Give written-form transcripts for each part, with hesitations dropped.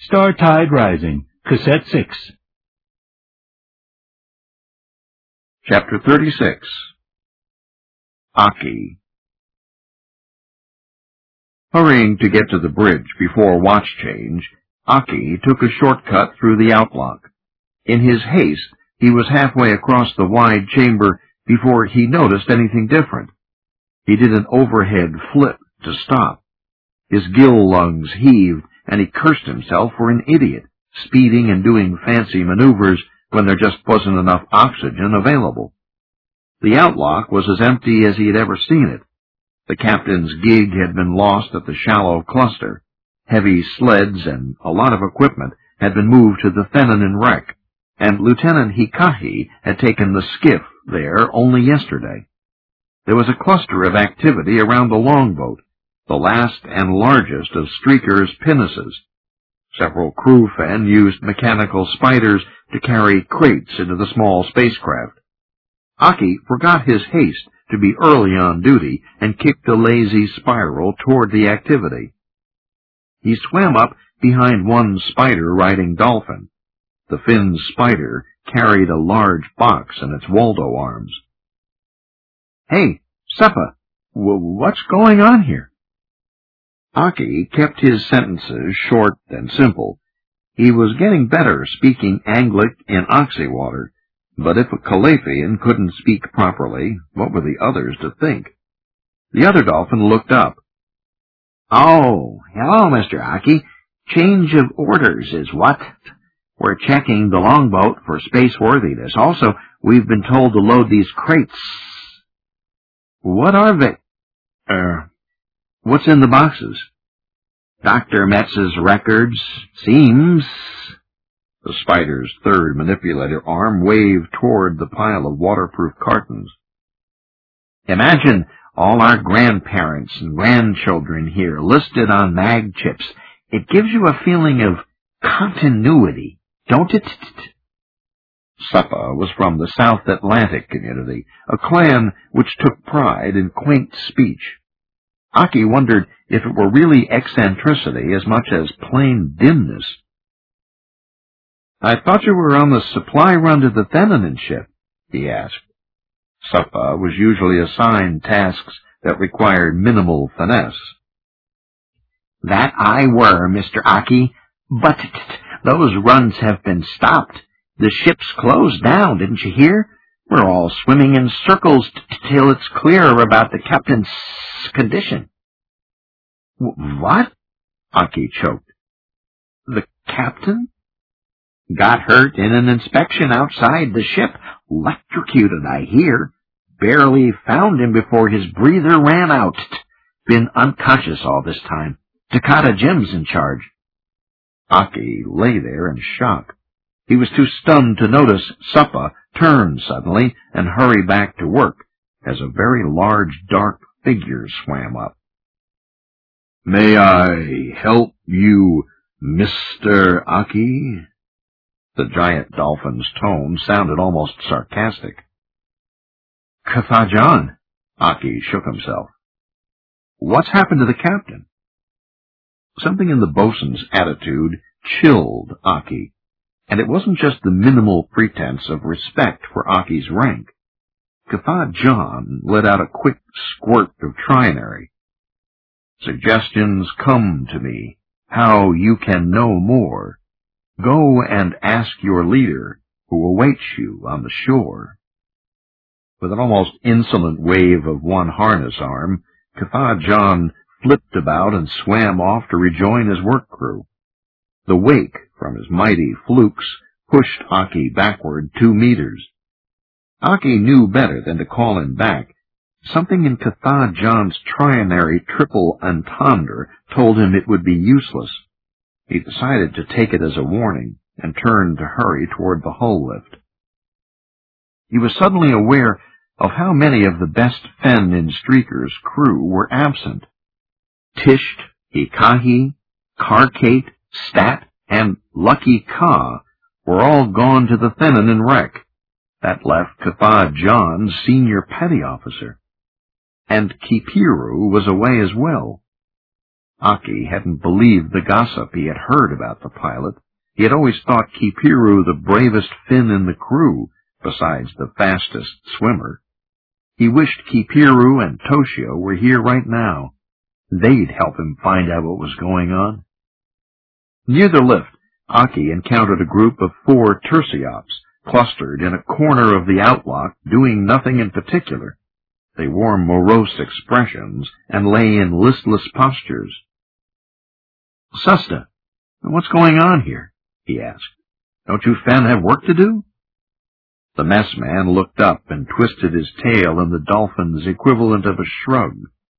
Star Tide Rising, Cassette 6. Chapter 36. Aki. Hurrying to get to the bridge before watch change, Aki took a shortcut through the outlock. In his haste, he was halfway across the wide chamber before he noticed anything different. He did an overhead flip to stop. His gill lungs heaved, and he cursed himself for an idiot, speeding and doing fancy maneuvers when there just wasn't enough oxygen available. The outlock was as empty as he had ever seen it. The captain's gig had been lost at the shallow cluster. Heavy sleds and a lot of equipment had been moved to the Fennin wreck, and Lieutenant Hikahi had taken the skiff there only yesterday. There was a cluster of activity around the longboat, the last and largest of Streaker's pinnaces. Several crewfen used mechanical spiders to carry crates into the small spacecraft. Aki forgot his haste to be early on duty and kicked a lazy spiral toward the activity. He swam up behind one spider-riding dolphin. The Finn spider carried a large box in its Waldo arms. "Hey, Seppa, what's going on here?" Aki kept his sentences short and simple. He was getting better speaking Anglic in Oxywater, but if a Calafian couldn't speak properly, what were the others to think? The other dolphin looked up. "Oh, hello, Mr. Aki. Change of orders is what? We're checking the longboat for spaceworthiness. Also, we've been told to load these crates." "What are they? What's in the boxes?" "Dr. Metz's records, seems." The spider's third manipulator arm waved toward the pile of waterproof cartons. "Imagine all our grandparents and grandchildren here listed on mag chips. It gives you a feeling of continuity, don't it?" Seppa was from the South Atlantic community, a clan which took pride in quaint speech. Aki wondered if it were really eccentricity as much as plain dimness. "I thought you were on the supply run to the Fennin ship," he asked. Seppa was usually assigned tasks that required minimal finesse. "That I were, Mr. Aki, but those runs have been stopped. The ship's closed down, didn't you hear? We're all swimming in circles till it's clear about the captain's condition." "What?" Aki choked. "The captain?" "Got hurt in an inspection outside the ship. Electrocuted, I hear. Barely found him before his breather ran out. Been unconscious all this time. Takata Jim's in charge." Aki lay there in shock. He was too stunned to notice Seppa turn suddenly and hurry back to work as a very large dark figure swam up. "May I help you, Mr. Aki?" The giant dolphin's tone sounded almost sarcastic. "Kathajan," Aki shook himself. "What's happened to the captain?" Something in the bosun's attitude chilled Aki, and it wasn't just the minimal pretense of respect for Aki's rank. Kathajan let out a quick squirt of trinary. "Suggestions come to me, how you can know more. Go and ask your leader, who awaits you on the shore." With an almost insolent wave of one harness arm, Kathajan flipped about and swam off to rejoin his work crew. The wake from his mighty flukes pushed Aki backward 2 meters. Aki knew better than to call him back. Something in Kathajan's trinary triple entendre told him it would be useless. He decided to take it as a warning and turned to hurry toward the hull lift. He was suddenly aware of how many of the best Fen in Streaker's crew were absent. Tisht, Hikahi, Karkate, Stat, and Lucky Ka were all gone to the Fennin wreck. That left Kathajan's senior petty officer. And Kipiru was away as well. Aki hadn't believed the gossip he had heard about the pilot. He had always thought Kipiru the bravest Finn in the crew, besides the fastest swimmer. He wished Kipiru and Toshio were here right now. They'd help him find out what was going on. Near the lift, Aki encountered a group of 4 Terciops, clustered in a corner of the outlock, doing nothing in particular. They wore morose expressions and lay in listless postures. "Susta, what's going on here?" he asked. "Don't you Fen have work to do?" The messman looked up and twisted his tail in the dolphin's equivalent of a shrug.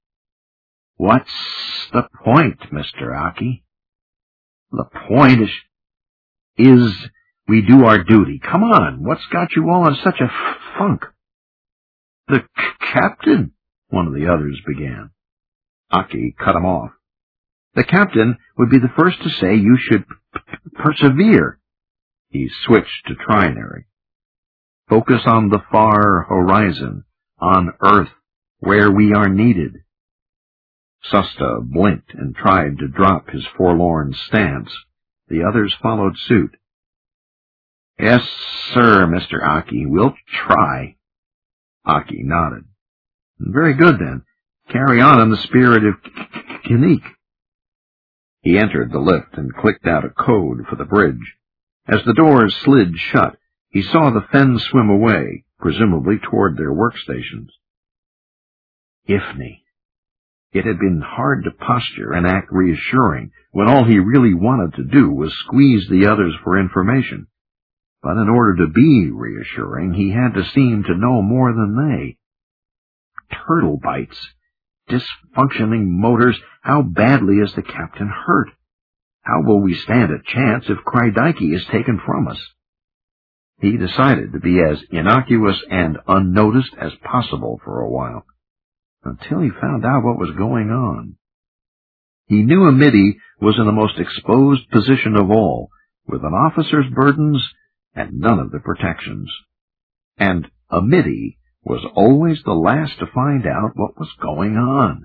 "What's the point, Mr. Aki?" "The point is we do our duty. Come on, what's got you all in such a funk?" "The captain," one of the others began. Aki cut him off. "The captain would be the first to say you should persevere." He switched to trinary. "Focus on the far horizon, on Earth, where we are needed." Susta blinked and tried to drop his forlorn stance. The others followed suit. "Yes, sir, Mr. Aki, we'll try." Aki nodded. "Very good, then. Carry on in the spirit of Kinnick." He entered the lift and clicked out a code for the bridge. As the doors slid shut, he saw the Fen swim away, presumably toward their workstations. Ifni. It had been hard to posture and act reassuring when all he really wanted to do was squeeze the others for information. But in order to be reassuring, he had to seem to know more than they. Turtle bites. Dysfunctioning motors. How badly is the captain hurt? How will we stand a chance if Krydeiki is taken from us? He decided to be as innocuous and unnoticed as possible for a while, until he found out what was going on. He knew Amidi was in the most exposed position of all, with an officer's burdens and none of the protections. And Amidi was always the last to find out what was going on.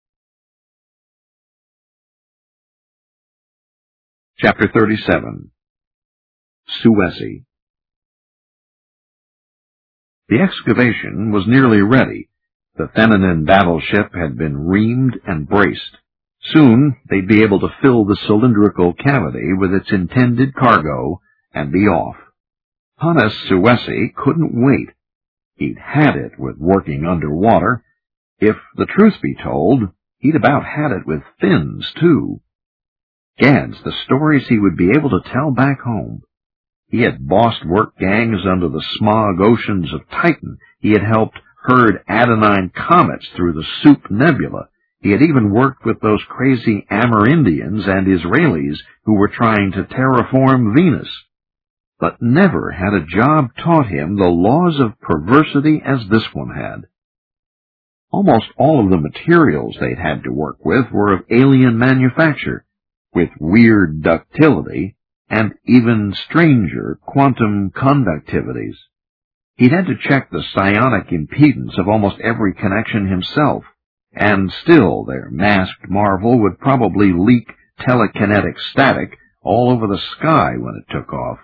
Chapter 37. Suesi. The excavation was nearly ready. The feminine battleship had been reamed and braced. Soon they'd be able to fill the cylindrical cavity with its intended cargo and be off. Hannes Suesi couldn't wait. He'd had it with working underwater. If the truth be told, he'd about had it with fins, too. Gads, the stories he would be able to tell back home. He had bossed work gangs under the smog oceans of Titan. He had helped herd Adenine comets through the Soup Nebula. He had even worked with those crazy Amerindians and Israelis who were trying to terraform Venus. But never had a job taught him the laws of perversity as this one had. Almost all of the materials they'd had to work with were of alien manufacture, with weird ductility and even stranger quantum conductivities. He'd had to check the psionic impedance of almost every connection himself, and still their masked marvel would probably leak telekinetic static all over the sky when it took off.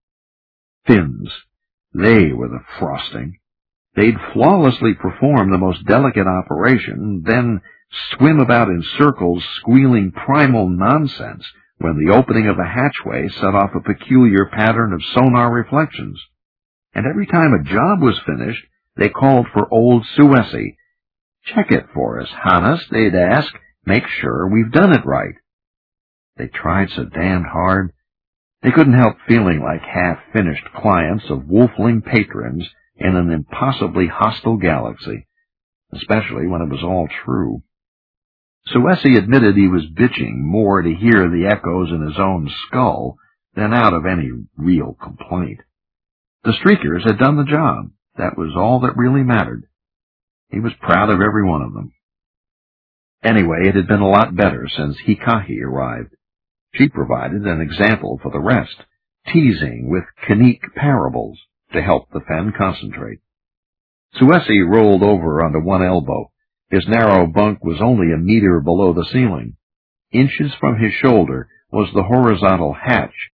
Fins. They were the frosting. They'd flawlessly perform the most delicate operation, then swim about in circles squealing primal nonsense when the opening of a hatchway set off a peculiar pattern of sonar reflections. And every time a job was finished, they called for old Suesi. "Check it for us, Hannes," they'd ask. "Make sure we've done it right." They tried so damned hard. They couldn't help feeling like half-finished clients of wolfling patrons in an impossibly hostile galaxy, especially when it was all true. Suesi admitted he was bitching more to hear the echoes in his own skull than out of any real complaint. The Streakers had done the job. That was all that really mattered. He was proud of every one of them. Anyway, it had been a lot better since Hikahi arrived. She provided an example for the rest, teasing with Kinnick parables to help the Fen concentrate. Suesi rolled over onto one elbow. His narrow bunk was only a meter below the ceiling. Inches from his shoulder was the horizontal hatch